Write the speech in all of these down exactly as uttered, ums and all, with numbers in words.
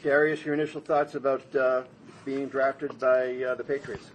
Darius, your initial thoughts about uh, being drafted by uh, the Patriots?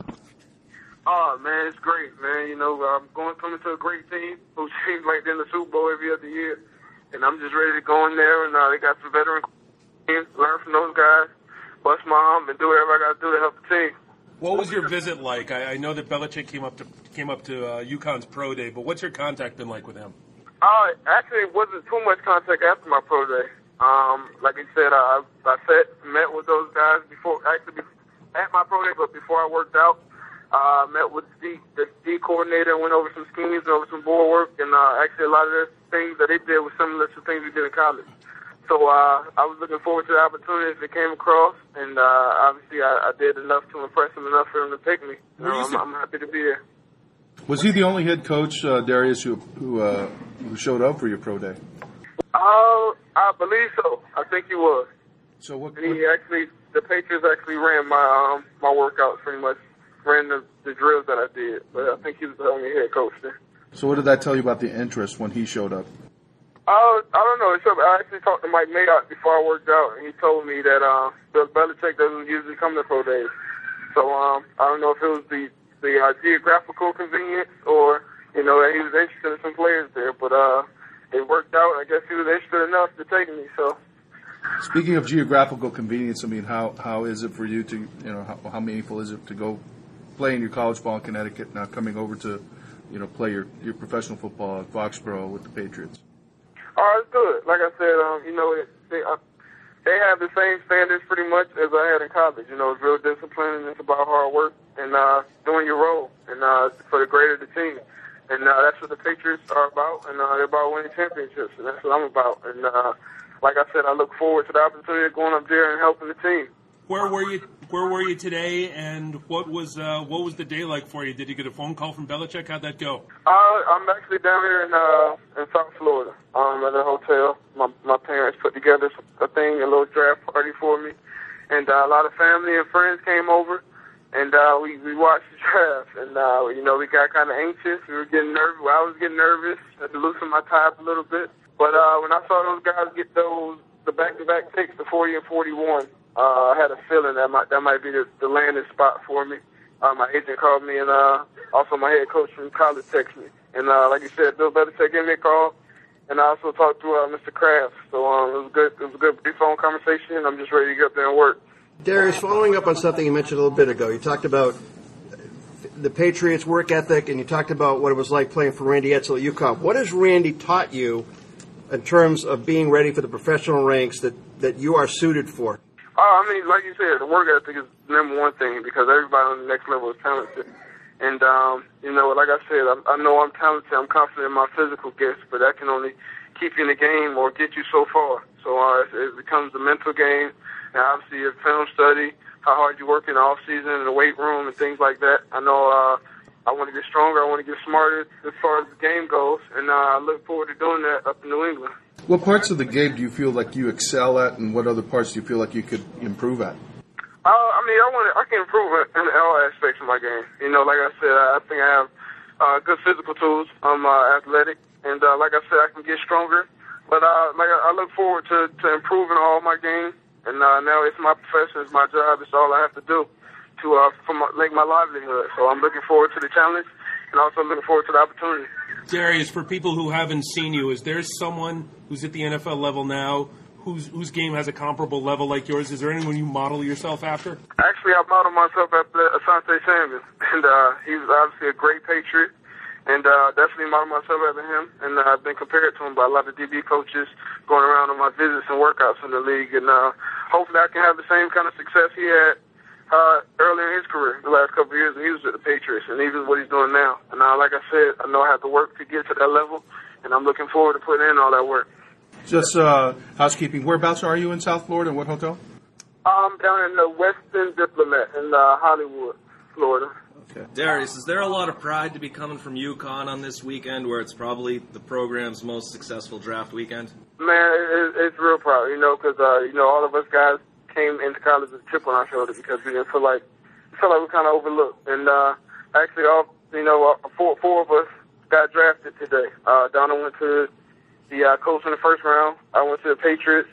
Oh, man, it's great, man. You know, I'm going coming to a great team who seems like they're in the Super Bowl every other year. And I'm just ready to go in there, and uh, they got some veteran teams, learn from those guys, bust my arm, and do whatever I got to do to help the team. What was your visit like? I, I know that Belichick came up to came up to uh, UConn's pro day, but what's your contact been like with him? Uh, actually, it wasn't too much contact after my pro day. Um, like I said, I, I sat, met with those guys before, actually at my pro day, but before I worked out, I uh, met with the, the D coordinator and went over some schemes and over some board work, and uh, actually a lot of the things that they did was similar to things we did in college. So uh, I was looking forward to the opportunities that came across, and uh, obviously I, I did enough to impress him enough for him to pick me. You know, I'm, I'm happy to be here. Was he the only head coach, uh, Darius, who who, uh, who showed up for your pro day? Uh, I believe so. I think he was. So what? And he actually, the Patriots actually ran my um, my workouts pretty much, ran the, the drills that I did. But I think he was the only head coach there. So what did that tell you about the interest when he showed up? Uh, I don't know. Except I actually talked to Mike Mayock before I worked out, and he told me that uh, Bill Belichick doesn't usually come to pro days. So um, I don't know if it was the the uh, geographical convenience or, you know, that he was interested in some players there. But uh, it worked out. I guess he was interested enough to take me. So. Speaking of geographical convenience, I mean, how how is it for you to, you know, how, how meaningful is it to go play in your college ball in Connecticut, now coming over to, you know, play your, your professional football at Foxborough with the Patriots? Oh, it's good. Like I said, um, you know, it, they uh, they have the same standards pretty much as I had in college. You know, it's real discipline, and it's about hard work and uh, doing your role, and uh, for the greater the team. And uh, that's what the Patriots are about, and uh, they're about winning championships, and that's what I'm about. And uh, like I said, I look forward to the opportunity of going up there and helping the team. Where were you? Where were you today? And what was uh, what was the day like for you? Did you get a phone call from Belichick? How'd that go? Uh, I'm actually down here in uh, in South Florida. Um, at a hotel. My my parents put together a thing, a little draft party for me, and uh, a lot of family and friends came over, and uh, we we watched the draft. And uh, you know, we got kind of anxious. We were getting nervous. Well, I was getting nervous. I had to loosen my tie up a little bit. But uh, when I saw those guys get those the back-to-back picks, the forty and forty-one. Uh, I had a feeling that might, that might be the, the landing spot for me. Uh, my agent called me, and uh, also my head coach from college texted me. And uh, like you said, Bill Belichick gave me a call, and I also talked to uh, Mister Kraft. So um, it was good. It was a good brief phone conversation. I'm just ready to get up there and work. Darius, following up on something you mentioned a little bit ago, you talked about the Patriots' work ethic, and you talked about what it was like playing for Randy Edsall at UConn. What has Randy taught you in terms of being ready for the professional ranks that, that you are suited for? Oh, I mean, like you said, the work ethic is the number one thing because everybody on the next level is talented. And, um, you know, like I said, I, I know I'm talented. I'm confident in my physical gifts, but that can only keep you in the game or get you so far. So uh, it, it becomes a mental game, and obviously your film study, how hard you work in the off-season, in the weight room, and things like that. I know uh, I want to get stronger. I want to get smarter as far as the game goes, and uh, I look forward to doing that up in New England. What parts of the game do you feel like you excel at, and what other parts do you feel like you could improve at? Uh, I mean, I want to, I can improve in all aspects of my game. You know, like I said, I think I have uh, good physical tools. I'm uh, athletic, and uh, like I said, I can get stronger. But uh, like I look forward to, to improving all my game, and uh, now it's my profession, it's my job, it's all I have to do to uh, for my, make my livelihood. So I'm looking forward to the challenge, and also looking forward to the opportunity. Darius, for people who haven't seen you, is there someone who's at the N F L level now whose whose game has a comparable level like yours? Is there anyone you model yourself after? Actually, I model myself after Asante Samuel, and uh, he's obviously a great Patriot, and uh, definitely model myself after him. And uh, I've been compared to him by a lot of D B coaches going around on my visits and workouts in the league, and uh, hopefully I can have the same kind of success he had Uh, earlier in his career, the last couple of years, and he was at the Patriots, and even what he's doing now. And uh, like I said, I know I have to work to get to that level, and I'm looking forward to putting in all that work. Just uh, housekeeping. Whereabouts are you in South Florida, and what hotel? I'm down in the Westin Diplomat in uh, Hollywood, Florida. Okay. Darius, is there a lot of pride to be coming from UConn on this weekend, where it's probably the program's most successful draft weekend? Man, it, it's real proud, you know, because uh, you know all of us guys came into college with a chip on our shoulder because we didn't feel like feel like we kind of overlooked. And uh, actually, all you know, uh, four four of us got drafted today. Uh, Donna went to the uh, Colts in the first round. I went to the Patriots,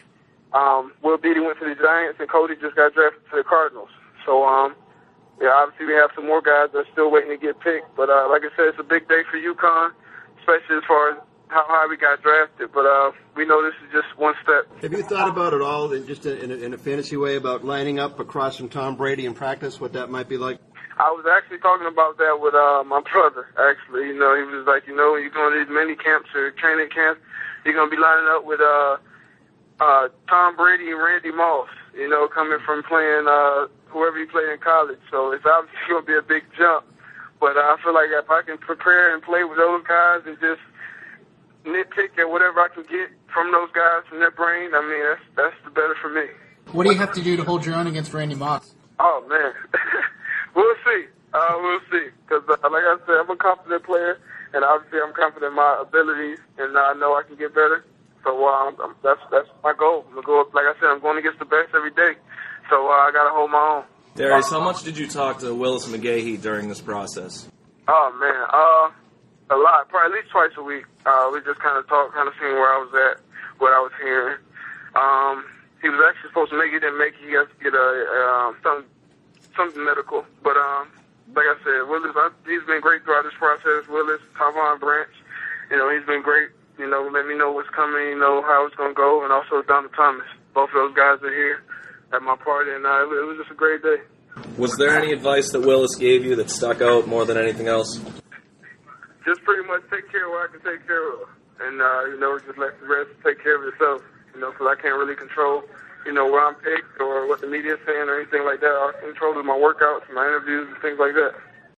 Um, Will Beatty went to the Giants, and Cody just got drafted to the Cardinals. So, um, yeah, obviously we have some more guys that are still waiting to get picked. But uh, like I said, it's a big day for UConn, especially as far as how high we got drafted. But uh, we know this is just one step. Have you thought about it all, in just in a, in a fantasy way, about lining up across from Tom Brady in practice, what that might be like? I was actually talking about that with uh, my brother, actually. You know, he was like, you know, when you're going to these mini camps or training camps, you're going to be lining up with uh, uh, Tom Brady and Randy Moss, you know, coming from playing uh, whoever he played in college. So it's obviously going to be a big jump. But uh, I feel like if I can prepare and play with those guys and just nitpick at whatever I can get from those guys, from their brain, I mean, that's, that's the better for me. What do you have to do to hold your own against Randy Moss? Oh, man. We'll see. Uh, we'll see. Because, uh, like I said, I'm a confident player, and obviously I'm confident in my abilities, and I know I can get better. So uh, I'm, that's that's my goal. I'm gonna go, like I said, I'm going against the best every day. So uh, I got to hold my own. Darius, how much did you talk to Willis McGahee during this process? Oh, man. Uh, a lot. Probably at least twice a week. Uh, we just kind of talked, kind of seeing where I was at, what I was hearing. Um, he was actually supposed to make it, didn't make it. He has to get a, uh, something, something medical. But um, like I said, Willis, I, he's been great throughout this process. Willis, Tavon Branch, you know, he's been great. You know, let me know what's coming, you know, how it's going to go, and also Donald Thomas. Both of those guys are here at my party, and uh, it was just a great day. Was there any advice that Willis gave you that stuck out more than anything else? Just pretty much take care of what I can take care of. And, uh, you know, just let the rest take care of yourself, you know, because I can't really control, you know, where I'm picked or what the media's saying or anything like that. All I can control is my workouts, my interviews, and things like that.